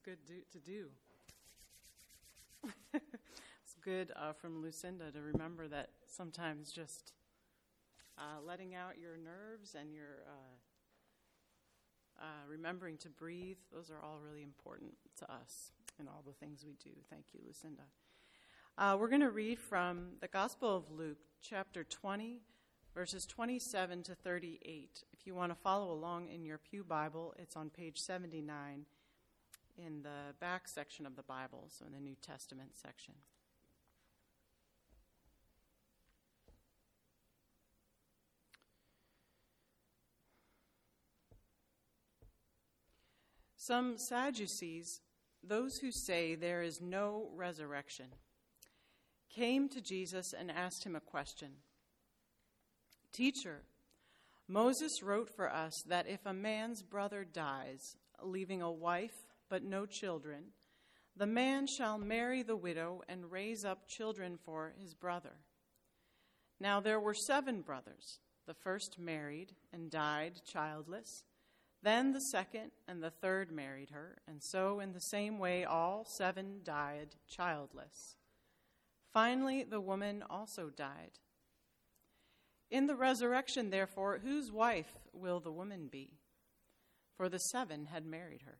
good to do. It's good from Lucinda to remember that sometimes just letting out your nerves and your remembering to breathe, those are all really important to us in all the things we do. Thank you, Lucinda. We're going to read from the Gospel of Luke, chapter 20, verses 27 to 38. If you want to follow along in your pew Bible, it's on page 79 in the back section of the Bible, so in the New Testament section. Some Sadducees, those who say there is no resurrection, came to Jesus and asked him a question. "Teacher, Moses wrote for us that if a man's brother dies, leaving a wife but no children, the man shall marry the widow and raise up children for his brother. Now there were 7 brothers. The first married and died childless. Then the second and the third married her, and so in the same way all 7 died childless. Finally, the woman also died. In the resurrection, therefore, whose wife will the woman be? For the 7 had married her."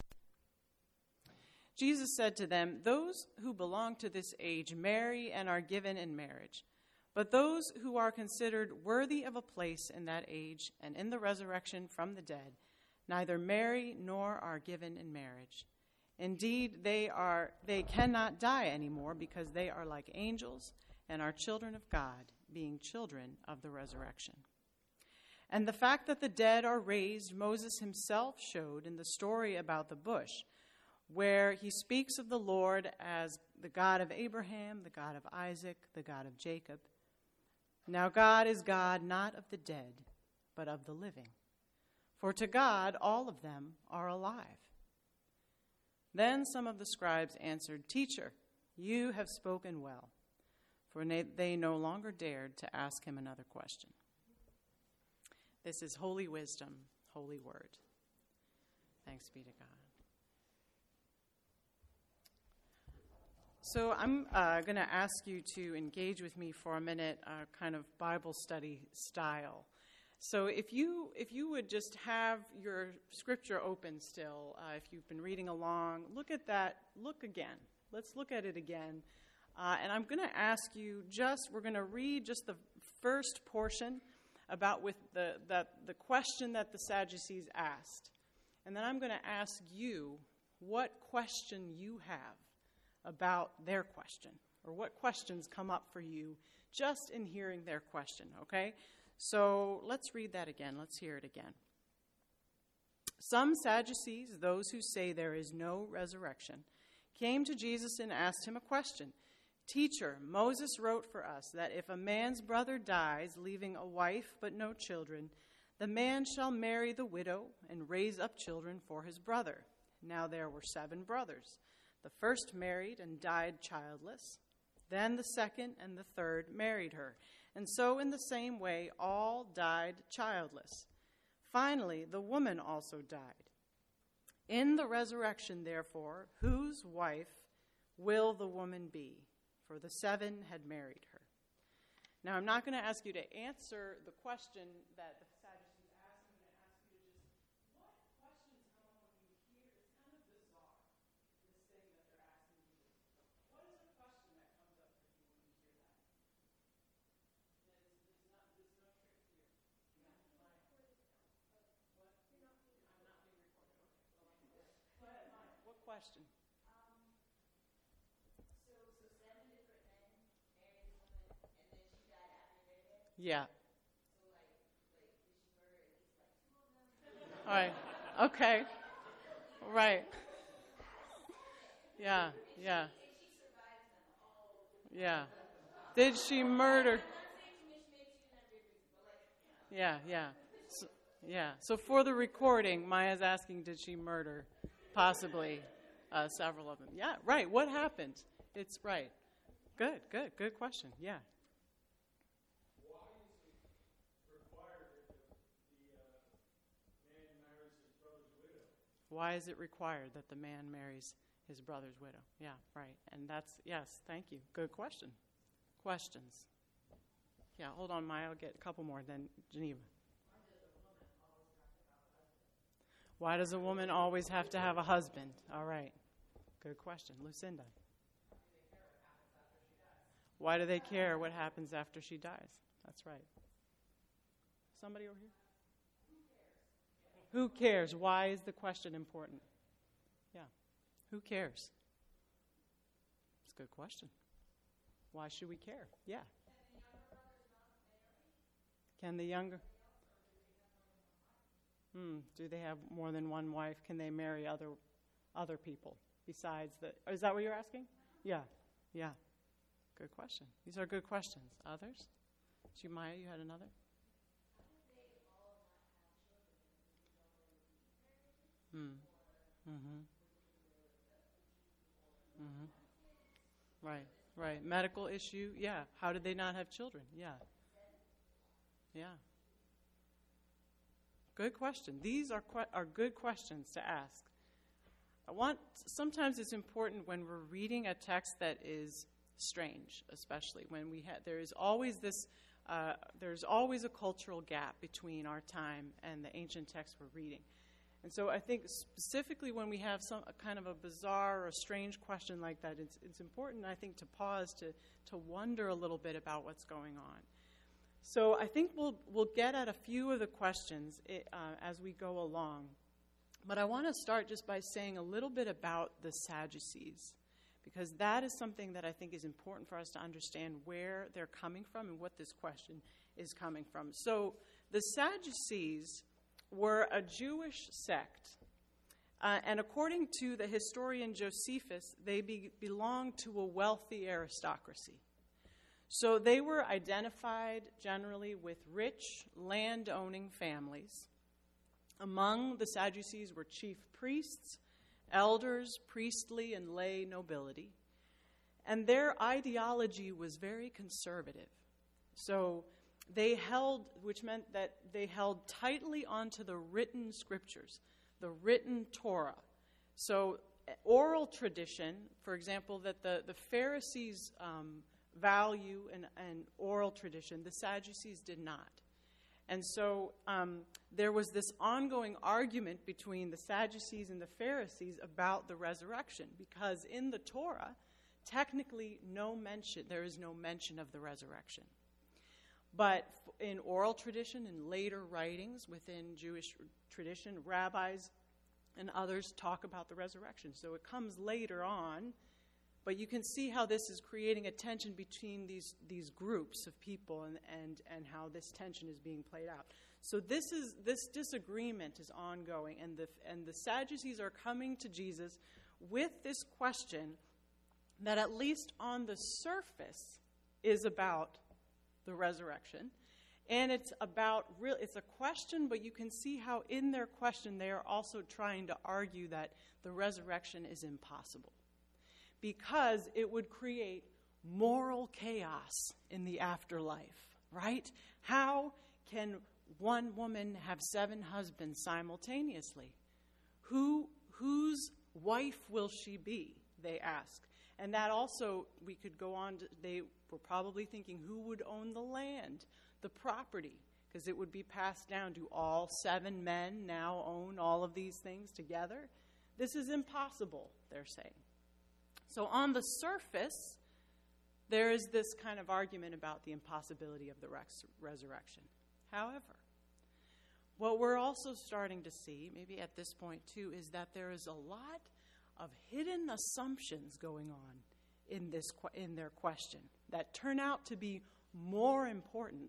Jesus said to them, "Those who belong to this age marry and are given in marriage. But those who are considered worthy of a place in that age and in the resurrection from the dead neither marry nor are given in marriage. Indeed, they cannot die anymore because they are like angels and are children of God, being children of the resurrection. And the fact that the dead are raised, Moses himself showed in the story about the bush, where he speaks of the Lord as the God of Abraham, the God of Isaac, the God of Jacob. Now God is God not of the dead, but of the living. For to God all of them are alive." Then some of the scribes answered, "Teacher, you have spoken well." For they no longer dared to ask him another question. This is holy wisdom, holy word. Thanks be to God. So I'm going to ask you to engage with me for a minute, kind of Bible study style. So if you would just have your scripture open still, if you've been reading along, look at that, look again. Let's look at it again. And I'm going to ask you we're going to read just the first portion about with the question that the Sadducees asked. And then I'm going to ask you what question you have about their question, or what questions come up for you just in hearing their question, okay? So let's read that again. Let's hear it again. "Some Sadducees, those who say there is no resurrection, came to Jesus and asked him a question. 'Teacher, Moses wrote for us that if a man's brother dies, leaving a wife but no children, the man shall marry the widow and raise up children for his brother. Now there were 7 brothers. The first married and died childless. Then the second and the third married her. And so in the same way all died childless. Finally, the woman also died. In the resurrection, therefore, whose wife will the woman be? For the 7 had married her.'" Now, I'm not going to ask you to answer the question that the Sadducees asked. I'm going to ask you to just, what questions come up when you hear? It's kind of bizarre, this thing that they're asking you. What is the question that comes up for you when you hear that? There's no trick here. What? I'm not being recorded. Okay. Go ahead, Maya. What question? Yeah. All right. Okay. Right. Yeah. Yeah. Yeah. Did she murder? Yeah. Yeah. So, yeah. So for the recording, Maya's asking, did she murder? Possibly several of them. Yeah. Right. What happened? It's right. Good. Good. Good question. Yeah. Why is it required that the man marries his brother's widow? Yeah, right. And yes, thank you. Good question. Questions? Yeah, hold on, Maya. I'll get a couple more, then Geneva. Why does a woman always have to have a husband? All right. Good question. Lucinda. Why do they care what happens after she dies? That's right. Somebody over here? Who cares? Why is the question important? Yeah. Who cares? It's a good question. Why should we care? Yeah. Can the younger? Do they have more than one wife? Can they marry other people besides the? Is that what you're asking? Yeah. Yeah. Good question. These are good questions. Others? Maya, you had another? Right. Medical issue, yeah. How did they not have children? Yeah. Good question. These are good questions to ask. Sometimes it's important when we're reading a text that is strange, especially when there's always a cultural gap between our time and the ancient text we're reading. And so I think specifically when we have a kind of a bizarre or strange question like that, it's important, I think, to pause to wonder a little bit about what's going on. So I think we'll get at a few of the questions as we go along. But I want to start just by saying a little bit about the Sadducees, because that is something that I think is important for us to understand where they're coming from and what this question is coming from. So the Sadducees were a Jewish sect, and according to the historian Josephus, they belonged to a wealthy aristocracy. So they were identified generally with rich, land-owning families. Among the Sadducees were chief priests, elders, priestly and lay nobility, and their ideology was very conservative. So which meant that they held tightly onto the written scriptures, the written Torah. So oral tradition, for example, that the Pharisees value and oral tradition, the Sadducees did not. And so there was this ongoing argument between the Sadducees and the Pharisees about the resurrection, because in the Torah, technically there is no mention of the resurrection. But in oral tradition and later writings within Jewish tradition, rabbis and others talk about the resurrection. So it comes later on, but you can see how this is creating a tension between these groups of people and how this tension is being played out. So this disagreement is ongoing, and the Sadducees are coming to Jesus with this question that, at least on the surface, is about the resurrection. And it's a question, but you can see how in their question they are also trying to argue that the resurrection is impossible, because it would create moral chaos in the afterlife, right? How can one woman have 7 husbands simultaneously? Whose wife will she be, they ask. And that also, we could go on, they were probably thinking, who would own the land, the property? Because it would be passed down. Do all 7 men now own all of these things together? This is impossible, they're saying. So on the surface, there is this kind of argument about the impossibility of the resurrection. However, what we're also starting to see, maybe at this point too, is that there is a lot of hidden assumptions going on in their question that turn out to be more important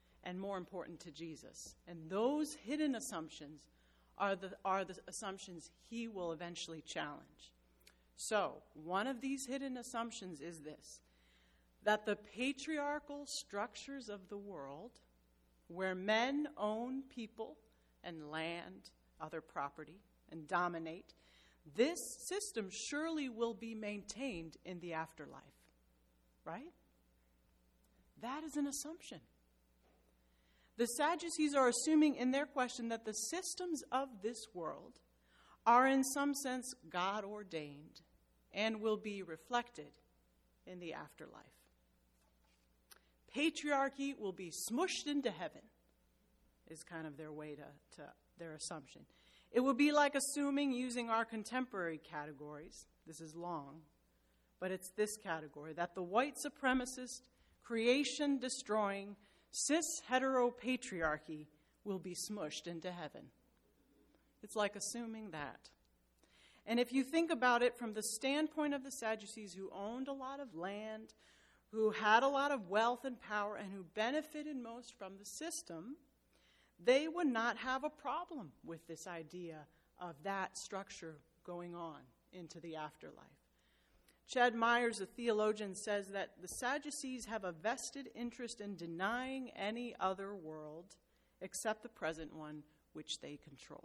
to Jesus. And those hidden assumptions are the assumptions he will eventually challenge. So, one of these hidden assumptions is this: that the patriarchal structures of the world, where men own people and land, other property, and dominate, this system surely will be maintained in the afterlife. Right? That is an assumption. The Sadducees are assuming in their question that the systems of this world are in some sense God ordained and will be reflected in the afterlife. Patriarchy will be smushed into heaven, is kind of their way to their assumption. It would be like assuming, using our contemporary categories, this is long, but it's this category, that the white supremacist, creation-destroying, cis-heteropatriarchy will be smushed into heaven. It's like assuming that. And if you think about it from the standpoint of the Sadducees, who owned a lot of land, who had a lot of wealth and power, and who benefited most from the system, they would not have a problem with this idea of that structure going on into the afterlife. Chad Myers, a theologian, says that the Sadducees have a vested interest in denying any other world except the present one which they control.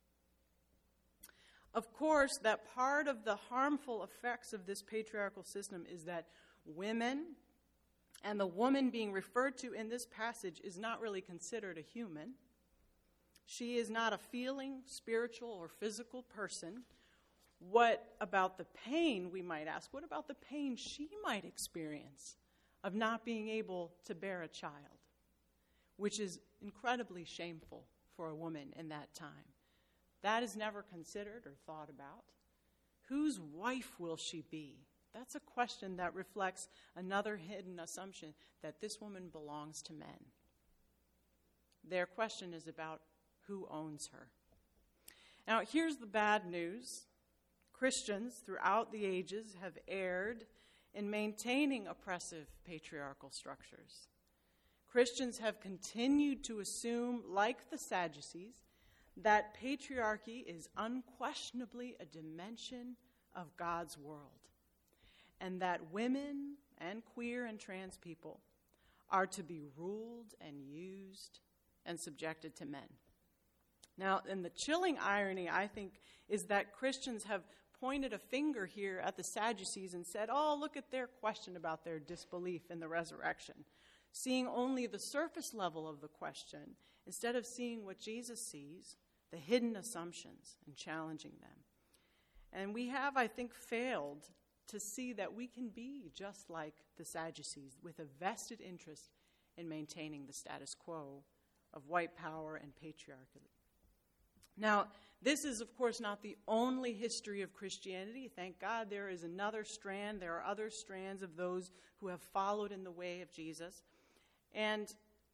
Of course, that part of the harmful effects of this patriarchal system is that women, and the woman being referred to in this passage, is not really considered a human. She is not a feeling, spiritual, or physical person. What about the pain, we might ask, what about the pain she might experience of not being able to bear a child, which is incredibly shameful for a woman in that time? That is never considered or thought about. Whose wife will she be? That's a question that reflects another hidden assumption that this woman belongs to men. Their question is about who owns her. Now, here's the bad news. Christians throughout the ages have erred in maintaining oppressive patriarchal structures. Christians have continued to assume, like the Sadducees, that patriarchy is unquestionably a dimension of God's world, and that women and queer and trans people are to be ruled and used and subjected to men. Now, and the chilling irony, I think, is that Christians have pointed a finger here at the Sadducees and said, oh, look at their question about their disbelief in the resurrection, seeing only the surface level of the question instead of seeing what Jesus sees, the hidden assumptions, and challenging them. And we have, I think, failed to see that we can be just like the Sadducees with a vested interest in maintaining the status quo of white power and patriarchy. Now, this is, of course, not the only history of Christianity. Thank God there is another strand. There are other strands of those who have followed in the way of Jesus. And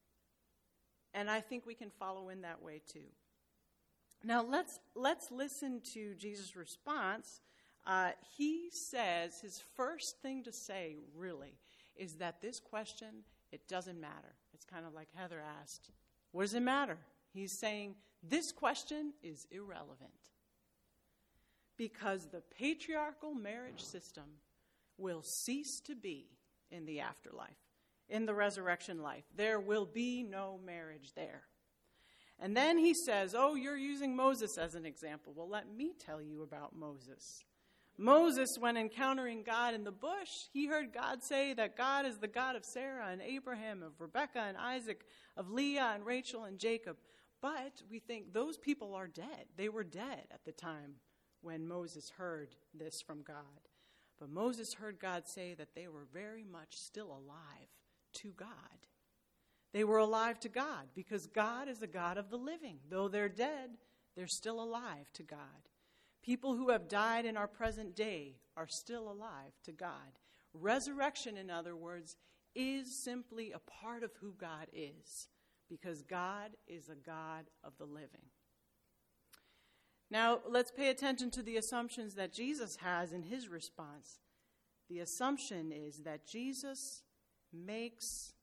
I think we can follow in that way too. Now, let's listen to Jesus' response. He says his first thing to say, really, is that this question, it doesn't matter. It's kind of like Heather asked, what does it matter? He's saying this question is irrelevant because the patriarchal marriage system will cease to be in the afterlife, in the resurrection life. There will be no marriage there. And then he says, oh, you're using Moses as an example. Well, let me tell you about Moses. Moses, when encountering God in the bush, he heard God say that God is the God of Sarah and Abraham, of Rebekah and Isaac, of Leah and Rachel and Jacob. But we think those people are dead. They were dead at the time when Moses heard this from God. But Moses heard God say that they were very much still alive to God. They were alive to God because God is a God of the living. Though they're dead, they're still alive to God. People who have died in our present day are still alive to God. Resurrection, in other words, is simply a part of who God is, because God is a God of the living. Now, let's pay attention to the assumptions that Jesus has in his response. The assumption is that Jesus makes...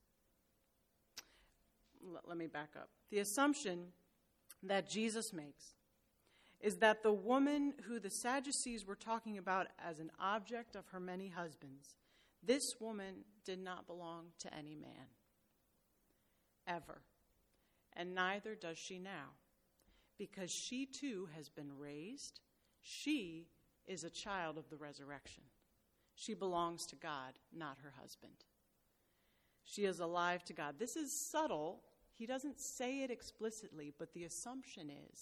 Let me back up. The assumption that Jesus makes is that the woman who the Sadducees were talking about as an object of her many husbands, this woman did not belong to any man, ever. And neither does she now, because she too has been raised. She is a child of the resurrection. She belongs to God, not her husband. She is alive to God. This is subtle. He doesn't say it explicitly, but the assumption is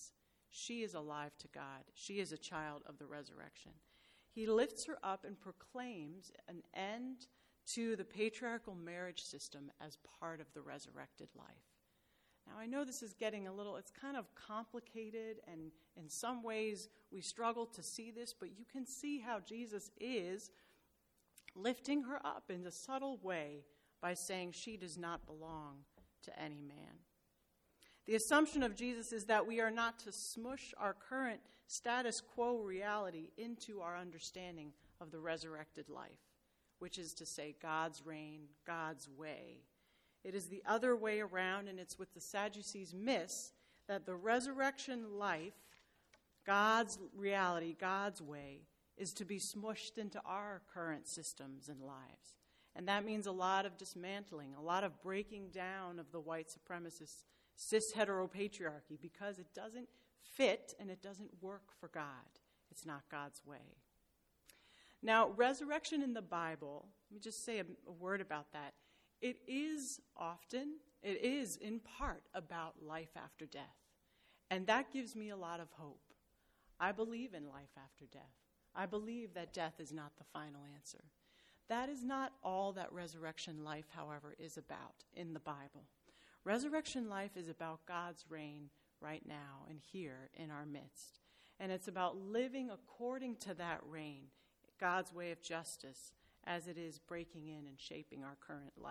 she is alive to God. She is a child of the resurrection. He lifts her up and proclaims an end to the patriarchal marriage system as part of the resurrected life. Now, I know this is getting it's kind of complicated, and in some ways we struggle to see this, but you can see how Jesus is lifting her up in a subtle way by saying she does not belong to any man. The assumption of Jesus is that we are not to smush our current status quo reality into our understanding of the resurrected life, which is to say God's reign, God's way. It is the other way around, and it's what the Sadducees miss, that the resurrection life, God's reality, God's way, is to be smushed into our current systems and lives. And that means a lot of dismantling, a lot of breaking down of the white supremacist cis-heteropatriarchy, because it doesn't fit and it doesn't work for God. It's not God's way. Now, resurrection in the Bible, let me just say a word about that. It is in part about life after death. And that gives me a lot of hope. I believe in life after death. I believe that death is not the final answer. That is not all that resurrection life, however, is about in the Bible. Resurrection life is about God's reign right now and here in our midst. And it's about living according to that reign, God's way of justice, as it is breaking in and shaping our current life.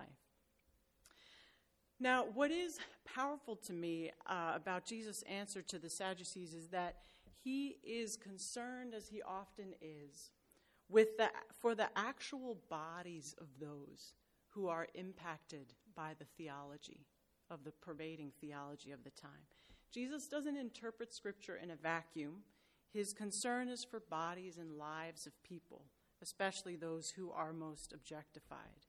Now, what is powerful to me about Jesus' answer to the Sadducees is that he is concerned, as he often is, for the actual bodies of those who are impacted by the theology of the pervading theology of the time. Jesus doesn't interpret Scripture in a vacuum. His concern is for bodies and lives of people, especially those who are most objectified.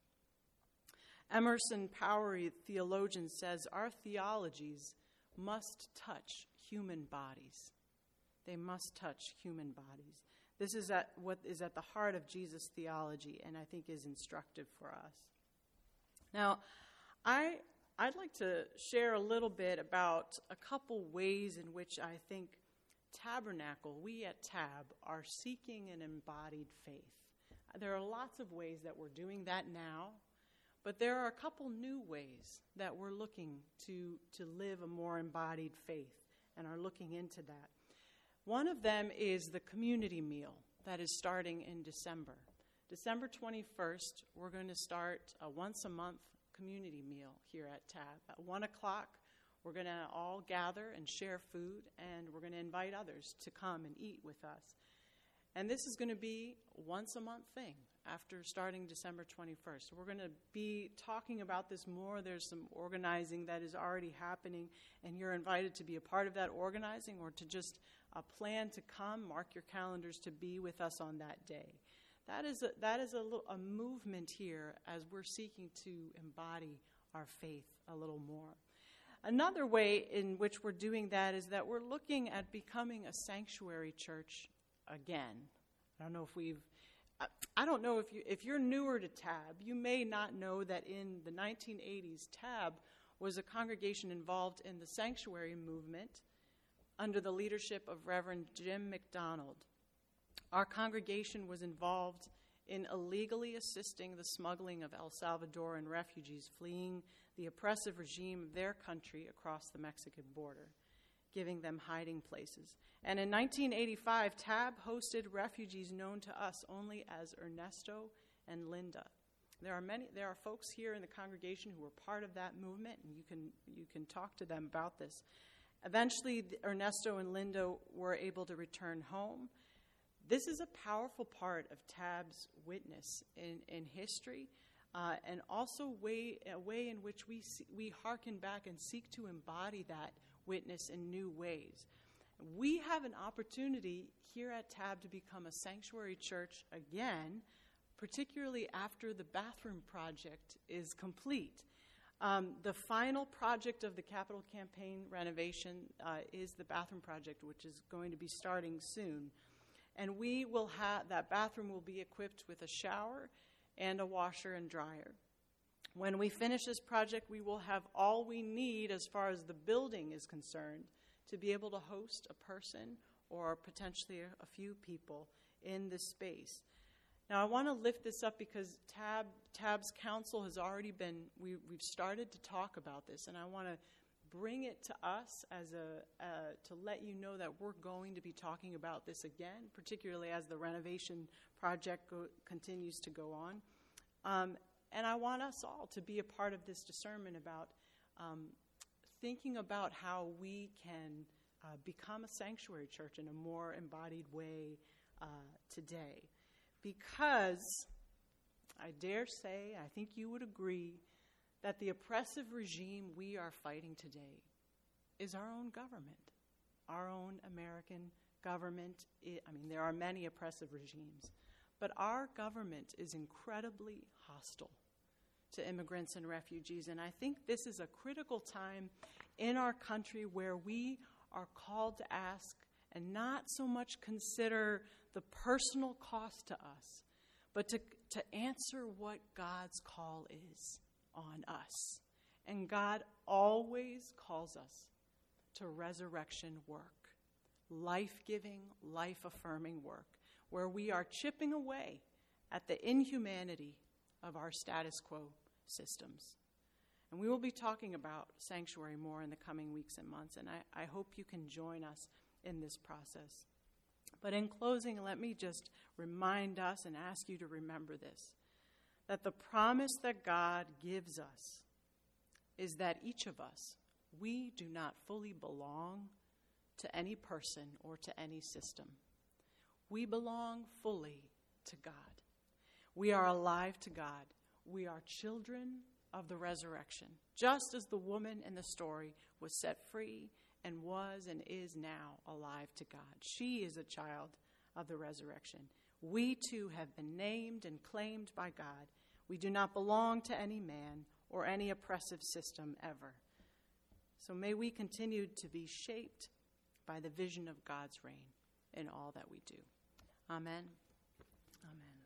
Emerson Powery, theologian, says our theologies must touch human bodies. They must touch human bodies. This is what is at the heart of Jesus' theology, and I think is instructive for us. Now, I'd like to share a little bit about a couple ways in which I think Tabernacle, we at TAB, are seeking an embodied faith. There are lots of ways that we're doing that now, but there are a couple new ways that we're looking to live a more embodied faith and are looking into that. One of them is the community meal that is starting in December. December 21st, we're going to start a once-a-month community meal here at TAB. At 1 o'clock, we're going to all gather and share food, and we're going to invite others to come and eat with us. And this is going to be a once-a-month thing after starting December 21st. So we're going to be talking about this more. There's some organizing that is already happening, and you're invited to be a part of that organizing or to just plan to come, mark your calendars to be with us on that day. That is a movement here as we're seeking to embody our faith a little more. Another way in which we're doing that is that we're looking at becoming a sanctuary church again. I don't know if you're newer to TAB, you may not know that in the 1980s, TAB was a congregation involved in the sanctuary movement under the leadership of Reverend Jim McDonald. Our congregation was involved in illegally assisting the smuggling of El Salvadoran refugees fleeing the oppressive regime of their country across the Mexican border, giving them hiding places. And in 1985, TAB hosted refugees known to us only as Ernesto and Linda. There are folks here in the congregation who were part of that movement, and you can talk to them about this. Eventually, Ernesto and Linda were able to return home. This is a powerful part of TAB's witness in history, and also a way in which we hearken back and seek to embody that witness in new ways. We have an opportunity here at TAB to become a sanctuary church again, particularly after the bathroom project is complete. The final project of the capital campaign renovation is the bathroom project, which is going to be starting soon. And that bathroom will be equipped with a shower and a washer and dryer. When we finish this project, we will have all we need as far as the building is concerned to be able to host a person or potentially a few people in this space. Now, I want to lift this up because TAB's council has already been, we've started to talk about this, and I want to bring it to us as to let you know that we're going to be talking about this again, particularly as the renovation project continues to go on. And I want us all to be a part of this discernment about thinking about how we can become a sanctuary church in a more embodied way today. Because I dare say, I think you would agree, that the oppressive regime we are fighting today is our own government, our own American government. I mean, there are many oppressive regimes, but our government is incredibly hostile to immigrants and refugees. And I think this is a critical time in our country where we are called to ask and not so much consider the personal cost to us, but to answer what God's call is on us. And God always calls us to resurrection work, life-giving, life-affirming work, where we are chipping away at the inhumanity of our status quo systems. And we will be talking about sanctuary more in the coming weeks and months, and I hope you can join us in this process. But in closing, let me just remind us and ask you to remember this, that the promise that God gives us is that each of us, we do not fully belong to any person or to any system. We belong fully to God. We are alive to God. We are children of the resurrection, just as the woman in the story was set free and was and is now alive to God. She is a child of the resurrection. We too have been named and claimed by God. We do not belong to any man or any oppressive system ever. So may we continue to be shaped by the vision of God's reign in all that we do. Amen. Amen.